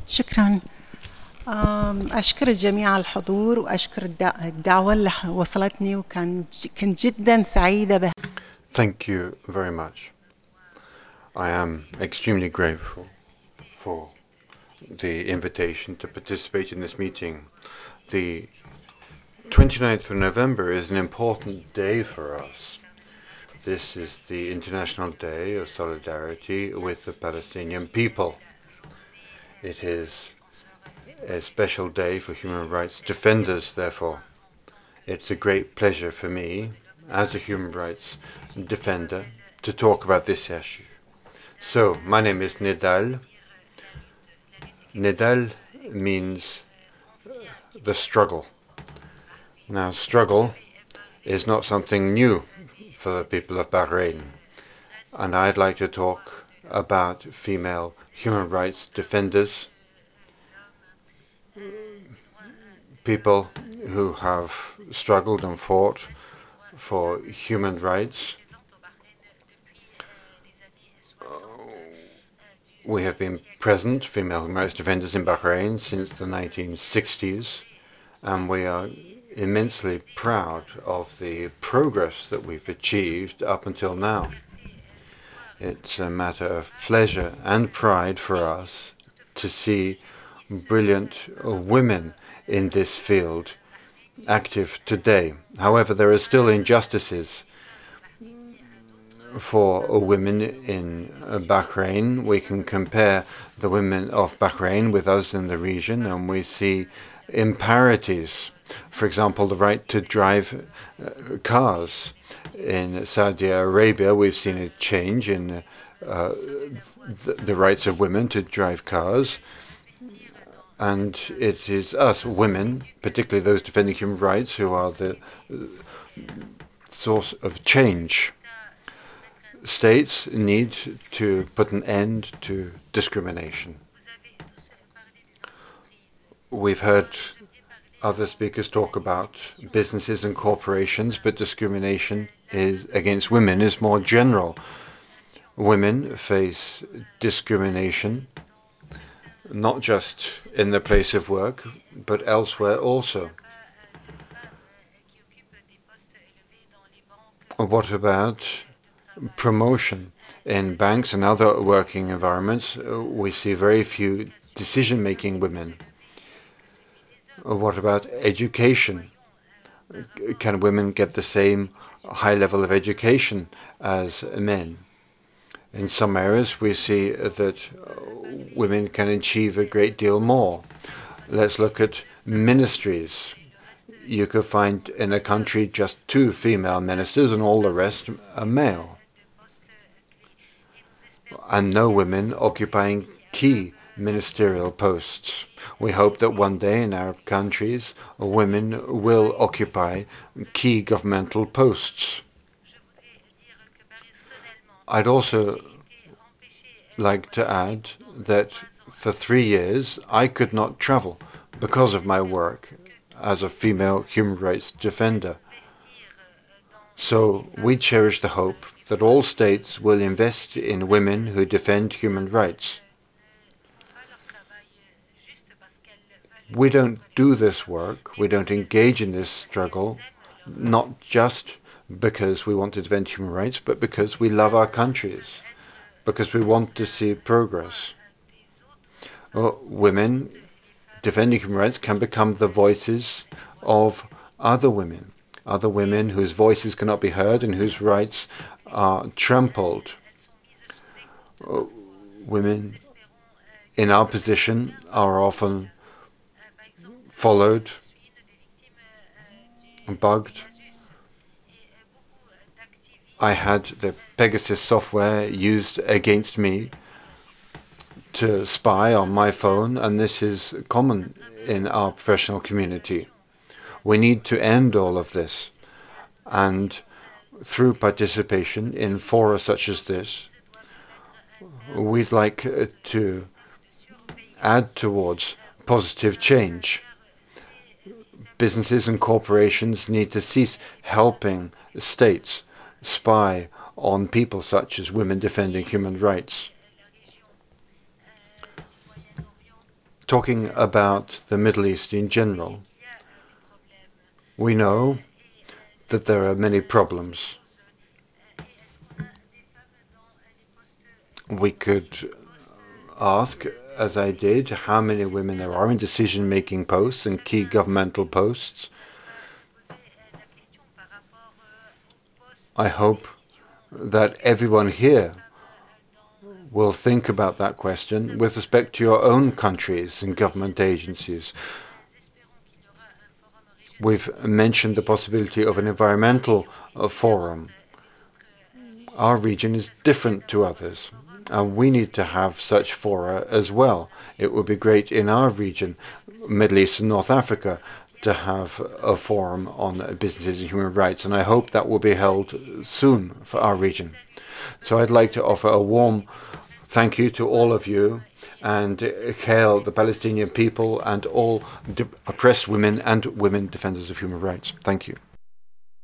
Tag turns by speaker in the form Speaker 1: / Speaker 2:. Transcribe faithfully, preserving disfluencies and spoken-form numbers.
Speaker 1: شكرا. أم، أشكر جميع الحضور وأشكر الدع- الدعوة اللي ح- وصلتني وكان ج- كنت جدا سعيدة بها.
Speaker 2: Thank you very much. I am extremely grateful for the invitation to participate in this meeting. The twenty-ninth of November is an important day for us. This is the International Day of Solidarity with the Palestinian people. It is a special day for human rights defenders, therefore. It's a great pleasure for me, as a human rights defender, to talk about this issue. So, my name is Nedal. Nedal means the struggle. Now, struggle is not something new for the people of Bahrain, and I'd like to talk about female human rights defenders, people who have struggled and fought for human rights. We have been present, female human rights defenders in Bahrain, since the nineteen sixties, and we are immensely proud of the progress that we've achieved up until now. It's a matter of pleasure and pride for us to see brilliant women in this field active today. However, there are still injustices for women in Bahrain. We can compare the women of Bahrain with us in the region, and we see imparities. For example, the right to drive uh, cars. In Saudi Arabia, we've seen a change in uh, the, the rights of women to drive cars. And it is us, women, particularly those defending human rights, who are the source of change. States need to put an end to discrimination. We've heard other speakers talk about businesses and corporations, but discrimination is against women is more general. Women face discrimination not just in the place of work, but elsewhere also. What about promotion? In banks and other working environments, we see very few decision-making women. What about education? Can women get the same high level of education as men? In some areas, we see that women can achieve a great deal more. Let's look at ministries. You could find in a country just two female ministers and all the rest are male. And no women occupying key ministerial posts. We hope that one day in Arab countries, women will occupy key governmental posts. I'd also like to add that for three years I could not travel because of my work as a female human rights defender. So we cherish the hope that all states will invest in women who defend human rights. We don't do this work, we don't engage in this struggle, not just because we want to defend human rights, but because we love our countries, because we want to see progress. Well, women defending human rights can become the voices of other women, other women whose voices cannot be heard and whose rights are trampled. Women in our position are often followed, bugged. I had the Pegasus software used against me to spy on my phone, and this is common in our professional community. We need to end all of this, and through participation in fora such as this, we'd like to add towards positive change. Businesses and corporations need to cease helping states spy on people such as women defending human rights. talking about the Middle East in general, we know that there are many problems. We could ask, as I did, how many women there are in decision-making posts and key governmental posts. I hope that everyone here will think about that question with respect to your own countries and government agencies. We've mentioned the possibility of an environmental uh, forum. Our region is different to others, and we need to have such fora as well. It would be great in our region, Middle East and North Africa, to have a forum on businesses and human rights, and I hope that will be held soon for our region. So I'd like to offer a warm thank you to all of you and hail the Palestinian people and all oppressed women and women defenders of human rights. Thank you.